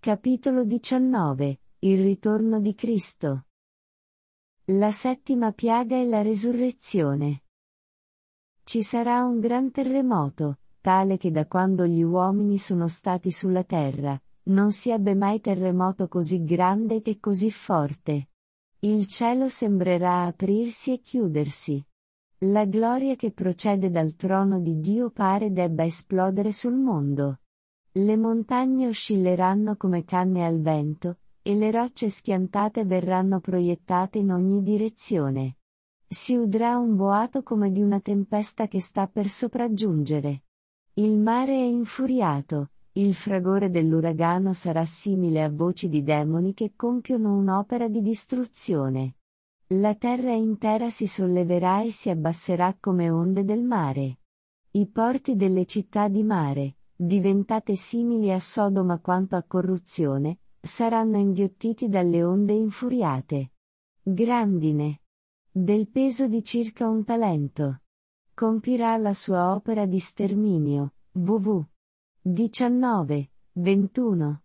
Capitolo 19. Il ritorno di Cristo. La settima piaga è la resurrezione. Ci sarà un gran terremoto, tale che da quando gli uomini sono stati sulla terra, non si ebbe mai terremoto così grande e così forte. Il cielo sembrerà aprirsi e chiudersi. La gloria che procede dal trono di Dio pare debba esplodere sul mondo. Le montagne oscilleranno come canne al vento, e le rocce schiantate verranno proiettate in ogni direzione. Si udrà un boato come di una tempesta che sta per sopraggiungere. Il mare è infuriato, il fragore dell'uragano sarà simile a voci di demoni che compiono un'opera di distruzione. La terra intera si solleverà e si abbasserà come onde del mare. I porti delle città di mare, diventate simili a Sodoma quanto a corruzione, saranno inghiottiti dalle onde infuriate. Grandine. Del peso di circa 1 talento. Compirà la sua opera di sterminio, vv. 19, 21.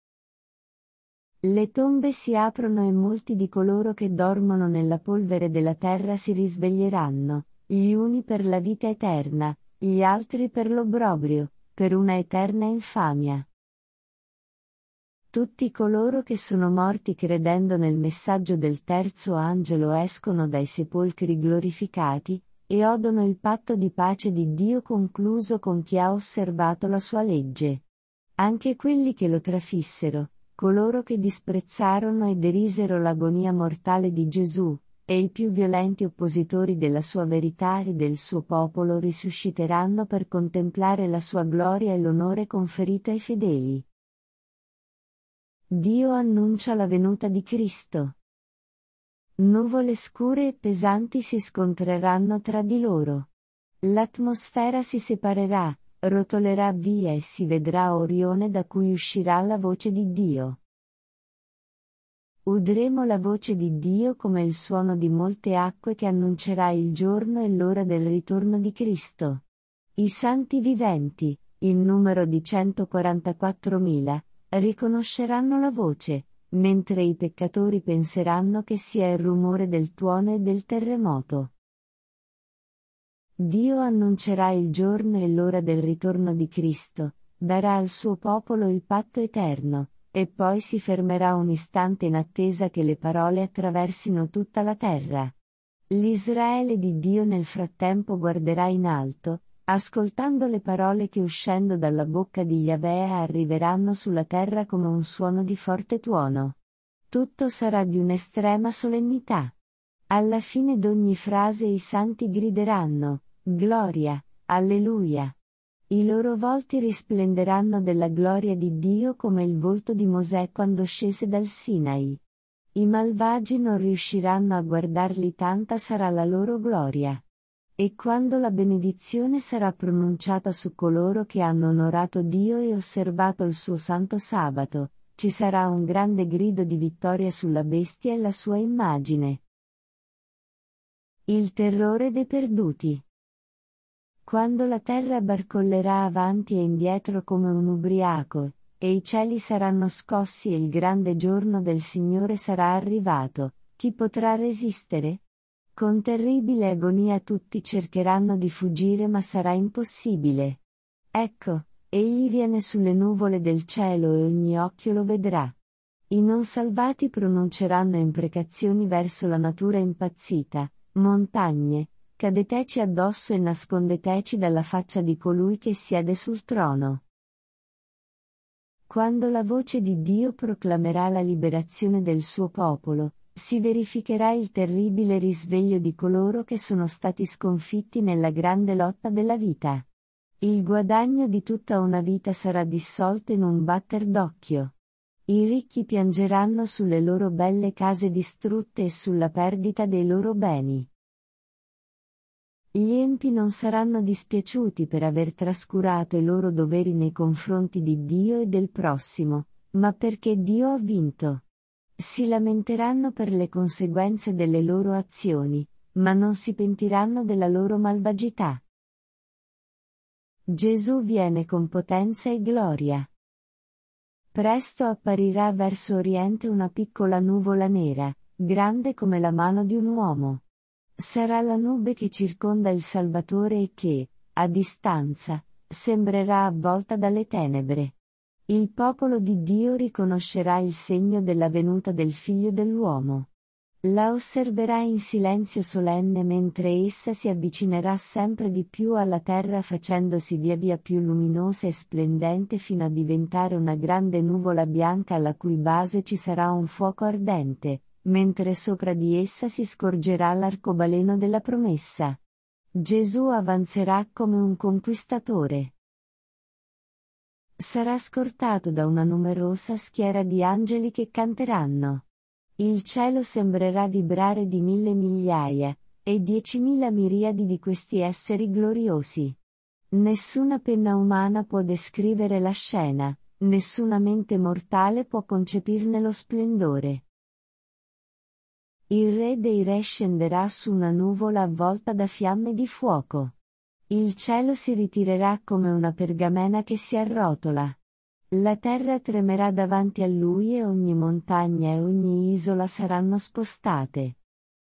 Le tombe si aprono e molti di coloro che dormono nella polvere della terra si risveglieranno, gli uni per la vita eterna, gli altri per l'obbrobrio, per una eterna infamia. Tutti coloro che sono morti credendo nel messaggio del terzo angelo escono dai sepolcri glorificati, e odono il patto di pace di Dio concluso con chi ha osservato la sua legge. Anche quelli che lo trafissero, coloro che disprezzarono e derisero l'agonia mortale di Gesù, e i più violenti oppositori della sua verità e del suo popolo risusciteranno per contemplare la sua gloria e l'onore conferito ai fedeli. Dio annuncia la venuta di Cristo. Nuvole scure e pesanti si scontreranno tra di loro. L'atmosfera si separerà, rotolerà via e si vedrà Orione da cui uscirà la voce di Dio. Udremo la voce di Dio come il suono di molte acque che annuncerà il giorno e l'ora del ritorno di Cristo. I santi viventi, in numero di 144.000, riconosceranno la voce, mentre i peccatori penseranno che sia il rumore del tuono e del terremoto. Dio annuncerà il giorno e l'ora del ritorno di Cristo, darà al suo popolo il patto eterno, e poi si fermerà un istante in attesa che le parole attraversino tutta la terra. L'Israele di Dio nel frattempo guarderà in alto, ascoltando le parole che uscendo dalla bocca di Yahweh arriveranno sulla terra come un suono di forte tuono. Tutto sarà di un'estrema solennità. Alla fine d'ogni frase i santi grideranno, Gloria, Alleluia. I loro volti risplenderanno della gloria di Dio come il volto di Mosè quando scese dal Sinai. I malvagi non riusciranno a guardarli, tanta sarà la loro gloria. E quando la benedizione sarà pronunciata su coloro che hanno onorato Dio e osservato il suo santo sabato, ci sarà un grande grido di vittoria sulla bestia e la sua immagine. Il terrore dei perduti. Quando la terra barcollerà avanti e indietro come un ubriaco, e i cieli saranno scossi e il grande giorno del Signore sarà arrivato, chi potrà resistere? Con terribile agonia tutti cercheranno di fuggire ma sarà impossibile. Ecco, egli viene sulle nuvole del cielo e ogni occhio lo vedrà. I non salvati pronunceranno imprecazioni verso la natura impazzita, montagne, cadeteci addosso e nascondeteci dalla faccia di colui che siede sul trono. Quando la voce di Dio proclamerà la liberazione del suo popolo, si verificherà il terribile risveglio di coloro che sono stati sconfitti nella grande lotta della vita. Il guadagno di tutta una vita sarà dissolto in un batter d'occhio. I ricchi piangeranno sulle loro belle case distrutte e sulla perdita dei loro beni. Gli empi non saranno dispiaciuti per aver trascurato i loro doveri nei confronti di Dio e del prossimo, ma perché Dio ha vinto. Si lamenteranno per le conseguenze delle loro azioni, ma non si pentiranno della loro malvagità. Gesù viene con potenza e gloria. Presto apparirà verso oriente una piccola nuvola nera, grande come la mano di un uomo. Sarà la nube che circonda il Salvatore e che, a distanza, sembrerà avvolta dalle tenebre. Il popolo di Dio riconoscerà il segno della venuta del Figlio dell'uomo. La osserverà in silenzio solenne mentre essa si avvicinerà sempre di più alla terra facendosi via via più luminosa e splendente fino a diventare una grande nuvola bianca alla cui base ci sarà un fuoco ardente, mentre sopra di essa si scorgerà l'arcobaleno della promessa. Gesù avanzerà come un conquistatore. Sarà scortato da una numerosa schiera di angeli che canteranno. Il cielo sembrerà vibrare di 1000 migliaia, e 10.000 miriadi di questi esseri gloriosi. Nessuna penna umana può descrivere la scena, nessuna mente mortale può concepirne lo splendore. Il Re dei Re scenderà su una nuvola avvolta da fiamme di fuoco. Il cielo si ritirerà come una pergamena che si arrotola. La terra tremerà davanti a lui e ogni montagna e ogni isola saranno spostate.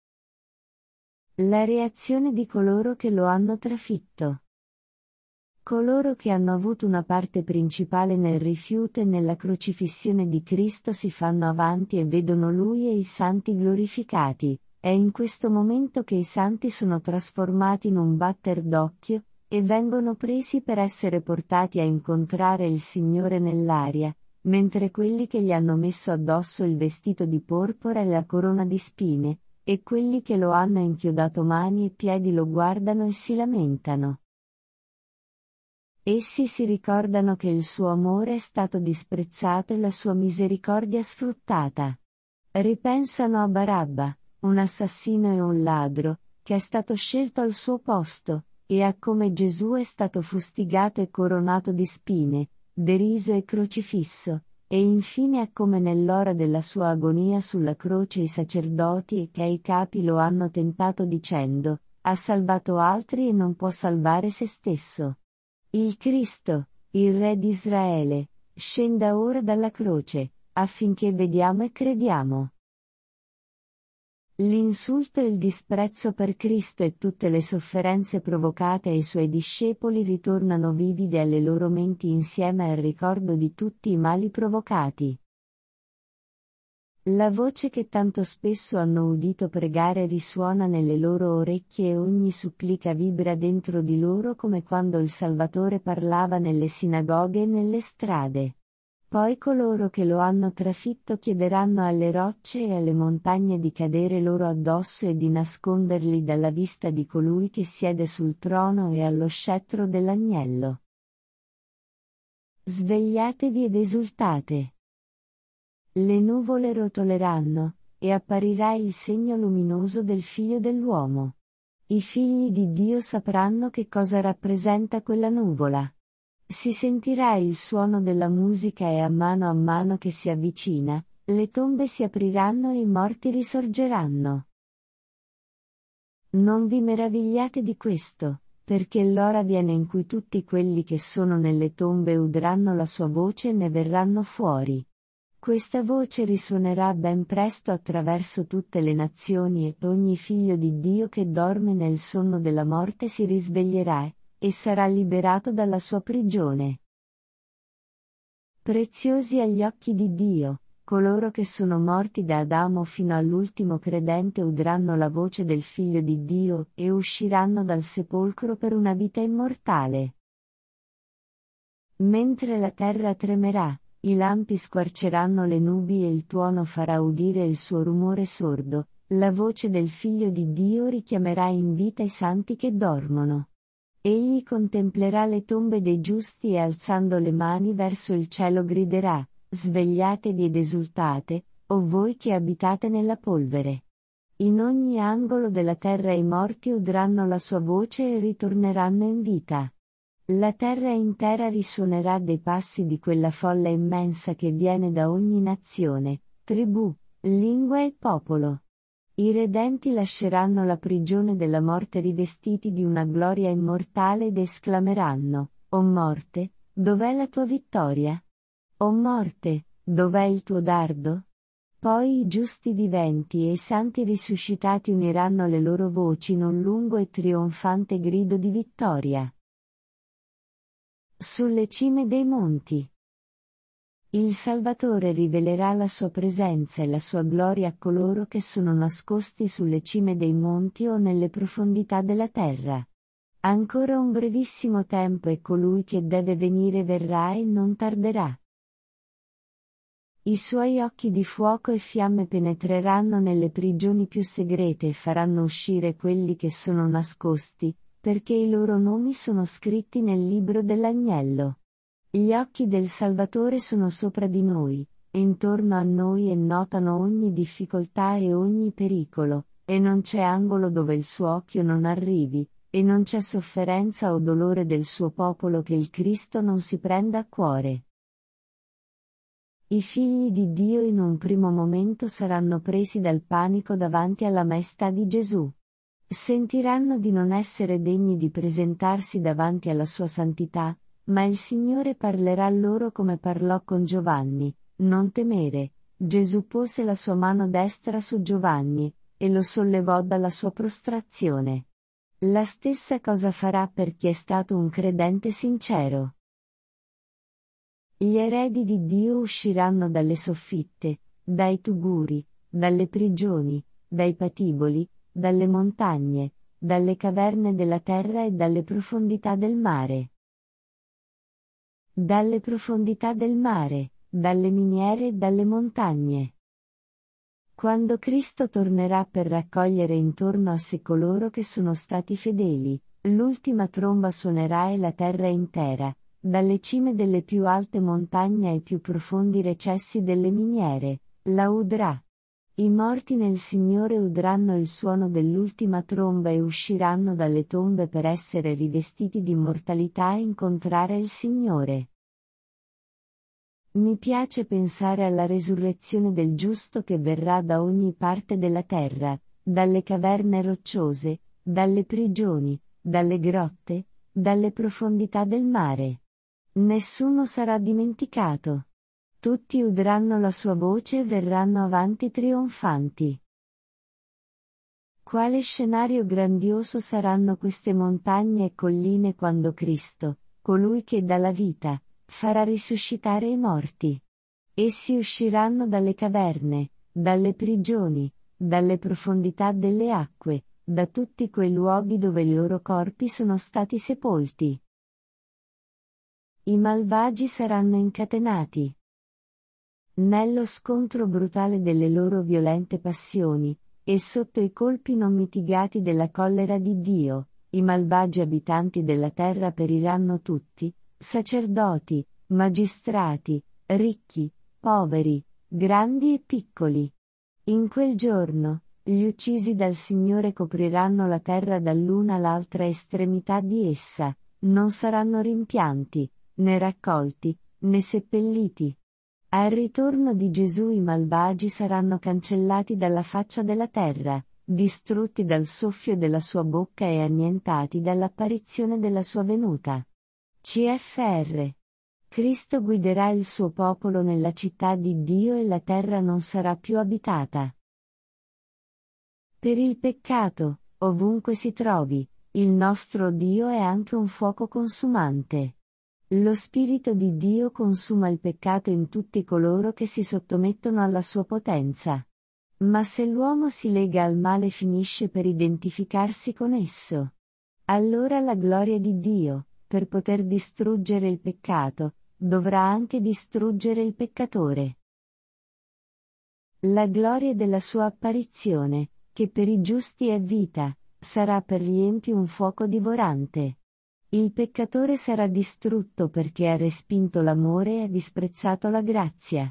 La reazione di coloro che lo hanno trafitto. Coloro che hanno avuto una parte principale nel rifiuto e nella crocifissione di Cristo si fanno avanti e vedono Lui e i santi glorificati. È in questo momento che i santi sono trasformati in un batter d'occhio, e vengono presi per essere portati a incontrare il Signore nell'aria, mentre quelli che gli hanno messo addosso il vestito di porpora e la corona di spine, e quelli che lo hanno inchiodato mani e piedi lo guardano e si lamentano. Essi si ricordano che il suo amore è stato disprezzato e la sua misericordia sfruttata. Ripensano a Barabba, un assassino e un ladro, che è stato scelto al suo posto, e a come Gesù è stato fustigato e coronato di spine, deriso e crocifisso, e infine a come nell'ora della sua agonia sulla croce i sacerdoti e i capi lo hanno tentato dicendo, ha salvato altri e non può salvare se stesso. Il Cristo, il Re di Israele, scenda ora dalla croce, affinché vediamo e crediamo. L'insulto e il disprezzo per Cristo e tutte le sofferenze provocate ai suoi discepoli ritornano vivide alle loro menti insieme al ricordo di tutti i mali provocati. La voce che tanto spesso hanno udito pregare risuona nelle loro orecchie e ogni supplica vibra dentro di loro come quando il Salvatore parlava nelle sinagoghe e nelle strade. Poi coloro che lo hanno trafitto chiederanno alle rocce e alle montagne di cadere loro addosso e di nasconderli dalla vista di colui che siede sul trono e allo scettro dell'agnello. Svegliatevi ed esultate. Le nuvole rotoleranno, e apparirà il segno luminoso del Figlio dell'uomo. I figli di Dio sapranno che cosa rappresenta quella nuvola. Si sentirà il suono della musica e a mano che si avvicina, le tombe si apriranno e i morti risorgeranno. Non vi meravigliate di questo, perché l'ora viene in cui tutti quelli che sono nelle tombe udranno la sua voce e ne verranno fuori. Questa voce risuonerà ben presto attraverso tutte le nazioni e ogni figlio di Dio che dorme nel sonno della morte si risveglierà, e sarà liberato dalla sua prigione. Preziosi agli occhi di Dio, coloro che sono morti da Adamo fino all'ultimo credente udranno la voce del Figlio di Dio e usciranno dal sepolcro per una vita immortale. Mentre la terra tremerà, i lampi squarceranno le nubi e il tuono farà udire il suo rumore sordo, la voce del Figlio di Dio richiamerà in vita i santi che dormono. Egli contemplerà le tombe dei giusti e alzando le mani verso il cielo griderà, svegliatevi ed esultate, o voi che abitate nella polvere. In ogni angolo della terra i morti udranno la sua voce e ritorneranno in vita. La terra intera risuonerà dei passi di quella folla immensa che viene da ogni nazione, tribù, lingua e popolo. I redenti lasceranno la prigione della morte rivestiti di una gloria immortale ed esclameranno, O morte, dov'è la tua vittoria? O morte, Dov'è il tuo dardo? Poi i giusti viventi e i santi risuscitati uniranno le loro voci in un lungo e trionfante grido di vittoria. Sulle cime dei monti. Il Salvatore rivelerà la sua presenza e la sua gloria a coloro che sono nascosti sulle cime dei monti o nelle profondità della terra. Ancora un brevissimo tempo e colui che deve venire verrà e non tarderà. I suoi occhi di fuoco e fiamme penetreranno nelle prigioni più segrete e faranno uscire quelli che sono nascosti, perché i loro nomi sono scritti nel libro dell'Agnello. Gli occhi del Salvatore sono sopra di noi, intorno a noi e notano ogni difficoltà e ogni pericolo, e non c'è angolo dove il suo occhio non arrivi, e non c'è sofferenza o dolore del suo popolo che il Cristo non si prenda a cuore. I figli di Dio in un primo momento saranno presi dal panico davanti alla maestà di Gesù. Sentiranno di non essere degni di presentarsi davanti alla sua santità, ma il Signore parlerà loro come parlò con Giovanni: non temere. Gesù pose la sua mano destra su Giovanni, e lo sollevò dalla sua prostrazione. La stessa cosa farà per chi è stato un credente sincero. Gli eredi di Dio usciranno dalle soffitte, dai tuguri, dalle prigioni, dai patiboli, dalle montagne, dalle caverne della terra e dalle profondità del mare. Dalle profondità del mare, dalle miniere e dalle montagne. Quando Cristo tornerà per raccogliere intorno a sé coloro che sono stati fedeli, l'ultima tromba suonerà e la terra intera, dalle cime delle più alte montagne ai più profondi recessi delle miniere, la udrà. I morti nel Signore udranno il suono dell'ultima tromba e usciranno dalle tombe per essere rivestiti di immortalità e incontrare il Signore. Mi piace pensare alla resurrezione del giusto che verrà da ogni parte della terra, dalle caverne rocciose, dalle prigioni, dalle grotte, dalle profondità del mare. Nessuno sarà dimenticato. Tutti udranno la sua voce e verranno avanti trionfanti. Quale scenario grandioso saranno queste montagne e colline quando Cristo, colui che dà la vita, farà risuscitare i morti. Essi usciranno dalle caverne, dalle prigioni, dalle profondità delle acque, da tutti quei luoghi dove i loro corpi sono stati sepolti. I malvagi saranno incatenati. Nello scontro brutale delle loro violente passioni, e sotto i colpi non mitigati della collera di Dio, i malvagi abitanti della terra periranno tutti, sacerdoti, magistrati, ricchi, poveri, grandi e piccoli. In quel giorno, gli uccisi dal Signore copriranno la terra dall'una all'altra estremità di essa, non saranno rimpianti, né raccolti, né seppelliti. Al ritorno di Gesù i malvagi saranno cancellati dalla faccia della terra, distrutti dal soffio della sua bocca e annientati dall'apparizione della sua venuta. CFR. Cristo guiderà il suo popolo nella città di Dio e la terra non sarà più abitata. Per il peccato, ovunque si trovi, il nostro Dio è anche un fuoco consumante. Lo Spirito di Dio consuma il peccato in tutti coloro che si sottomettono alla sua potenza. Ma se l'uomo si lega al male finisce per identificarsi con esso. Allora la gloria di Dio, per poter distruggere il peccato, dovrà anche distruggere il peccatore. La gloria della sua apparizione, che per i giusti è vita, sarà per gli empi un fuoco divorante. Il peccatore sarà distrutto perché ha respinto l'amore e ha disprezzato la grazia.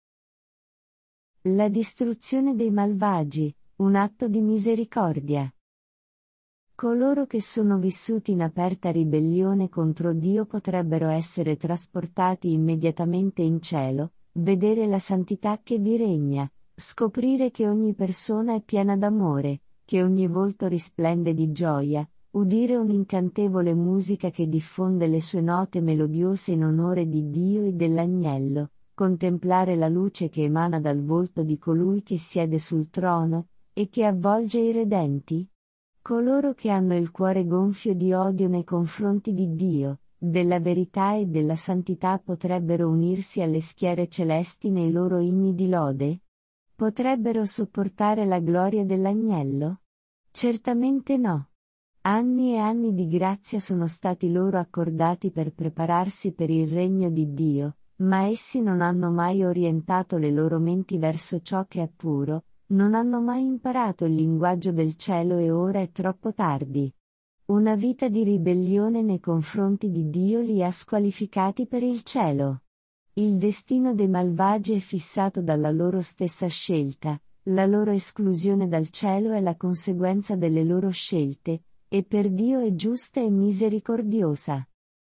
La distruzione dei malvagi, un atto di misericordia. Coloro che sono vissuti in aperta ribellione contro Dio potrebbero essere trasportati immediatamente in cielo, vedere la santità che vi regna, scoprire che ogni persona è piena d'amore, che ogni volto risplende di gioia, udire un'incantevole musica che diffonde le sue note melodiose in onore di Dio e dell'Agnello, contemplare la luce che emana dal volto di colui che siede sul trono, e che avvolge i redenti? Coloro che hanno il cuore gonfio di odio nei confronti di Dio, della verità e della santità potrebbero unirsi alle schiere celesti nei loro inni di lode? Potrebbero sopportare la gloria dell'agnello? Certamente no. Anni e anni di grazia sono stati loro accordati per prepararsi per il regno di Dio, ma essi non hanno mai orientato le loro menti verso ciò che è puro, non hanno mai imparato il linguaggio del cielo e ora è troppo tardi. Una vita di ribellione nei confronti di Dio li ha squalificati per il cielo. Il destino dei malvagi è fissato dalla loro stessa scelta, la loro esclusione dal cielo è la conseguenza delle loro scelte, e per Dio è giusta e misericordiosa.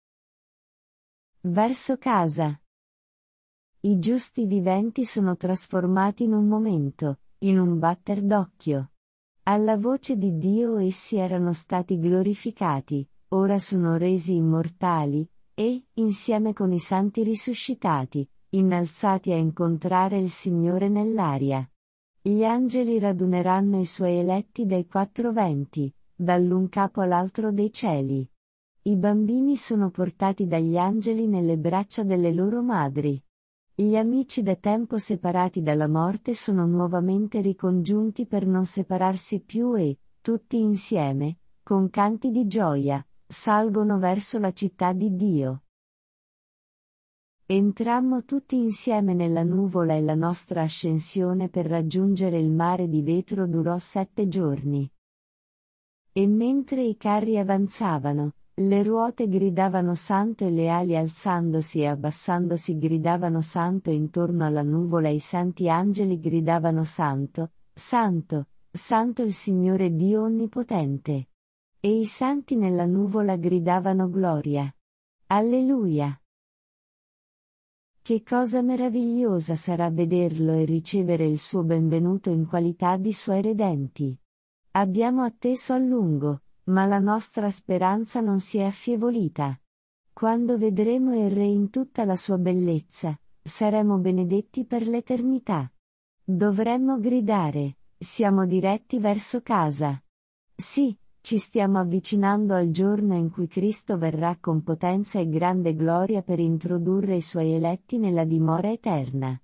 Verso casa. I giusti viventi sono trasformati in un momento, in un batter d'occhio. Alla voce di Dio essi erano stati glorificati, ora sono resi immortali, e, insieme con i santi risuscitati, innalzati a incontrare il Signore nell'aria. Gli angeli raduneranno i suoi eletti dai quattro venti, dall'un capo all'altro dei cieli. I bambini sono portati dagli angeli nelle braccia delle loro madri. Gli amici da tempo separati dalla morte sono nuovamente ricongiunti per non separarsi più e, tutti insieme, con canti di gioia, salgono verso la città di Dio. Entrammo tutti insieme nella nuvola e la nostra ascensione per raggiungere il mare di vetro durò 7 giorni. E mentre i carri avanzavano, le ruote gridavano santo e le ali alzandosi e abbassandosi gridavano santo e intorno alla nuvola i santi angeli gridavano santo, santo, santo il Signore Dio Onnipotente. E i santi nella nuvola gridavano gloria. Alleluia! Che cosa meravigliosa sarà vederlo e ricevere il suo benvenuto in qualità di suoi redenti. Abbiamo atteso a lungo, ma la nostra speranza non si è affievolita. Quando vedremo il Re in tutta la sua bellezza, saremo benedetti per l'eternità. Dovremmo gridare, siamo diretti verso casa. Sì, ci stiamo avvicinando al giorno in cui Cristo verrà con potenza e grande gloria per introdurre i suoi eletti nella dimora eterna.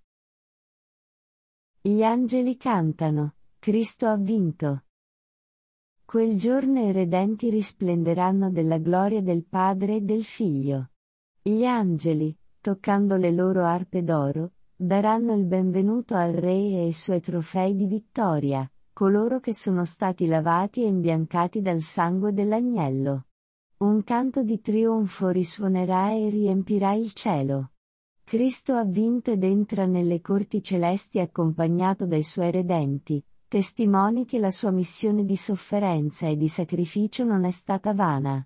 Gli angeli cantano, Cristo ha vinto. Quel giorno i redenti risplenderanno della gloria del Padre e del Figlio. Gli angeli, toccando le loro arpe d'oro, daranno il benvenuto al Re e ai suoi trofei di vittoria, coloro che sono stati lavati e imbiancati dal sangue dell'agnello. Un canto di trionfo risuonerà e riempirà il cielo. Cristo ha vinto ed entra nelle corti celesti accompagnato dai suoi redenti, testimoni che la sua missione di sofferenza e di sacrificio non è stata vana.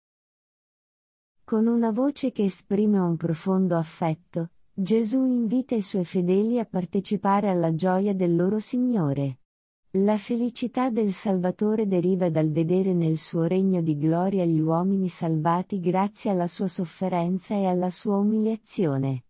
Con una voce che esprime un profondo affetto, Gesù invita i suoi fedeli a partecipare alla gioia del loro Signore. La felicità del Salvatore deriva dal vedere nel suo regno di gloria gli uomini salvati grazie alla sua sofferenza e alla sua umiliazione.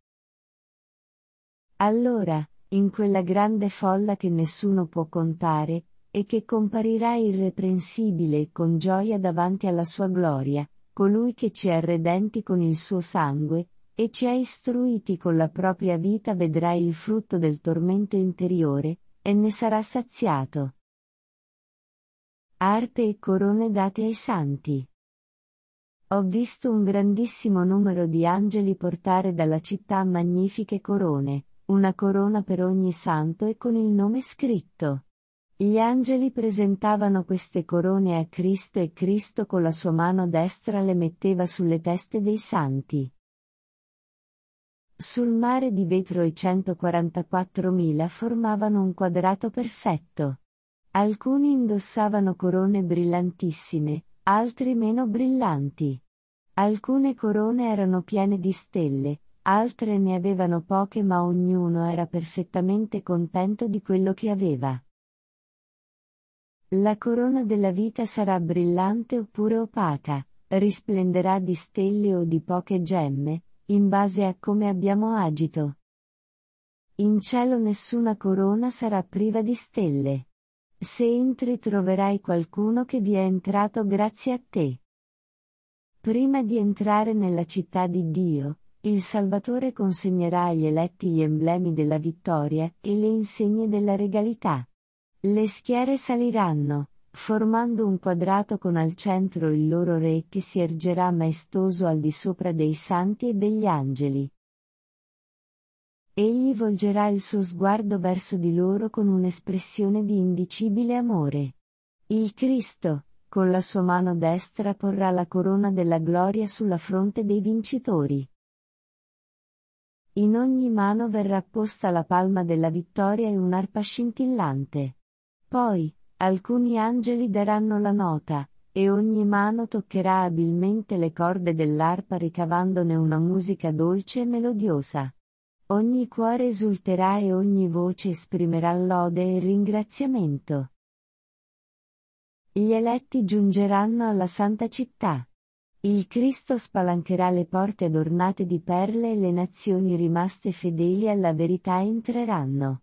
Allora, in quella grande folla che nessuno può contare, e che comparirà irreprensibile e con gioia davanti alla sua gloria, colui che ci ha redenti con il suo sangue, e ci ha istruiti con la propria vita vedrà il frutto del tormento interiore, e ne sarà saziato. Arpe e corone date ai santi. Ho visto un grandissimo numero di angeli portare dalla città magnifiche corone, una corona per ogni santo e con il nome scritto. Gli angeli presentavano queste corone a Cristo e Cristo con la sua mano destra le metteva sulle teste dei santi. Sul mare di vetro i 144.000 formavano un quadrato perfetto. Alcuni indossavano corone brillantissime, altri meno brillanti. Alcune corone erano piene di stelle, altre ne avevano poche ma ognuno era perfettamente contento di quello che aveva. La corona della vita sarà brillante oppure opaca, risplenderà di stelle o di poche gemme, in base a come abbiamo agito. In cielo nessuna corona sarà priva di stelle. Se entri troverai qualcuno che vi è entrato grazie a te. Prima di entrare nella città di Dio, il Salvatore consegnerà agli eletti gli emblemi della vittoria e le insegne della regalità. Le schiere saliranno, formando un quadrato con al centro il loro re che si ergerà maestoso al di sopra dei santi e degli angeli. Egli volgerà il suo sguardo verso di loro con un'espressione di indicibile amore. Il Cristo, con la sua mano destra porrà la corona della gloria sulla fronte dei vincitori. In ogni mano verrà posta la palma della vittoria e un'arpa scintillante. Poi, alcuni angeli daranno la nota, e ogni mano toccherà abilmente le corde dell'arpa ricavandone una musica dolce e melodiosa. Ogni cuore esulterà e ogni voce esprimerà lode e ringraziamento. Gli eletti giungeranno alla santa città. Il Cristo spalancherà le porte adornate di perle e le nazioni rimaste fedeli alla verità entreranno.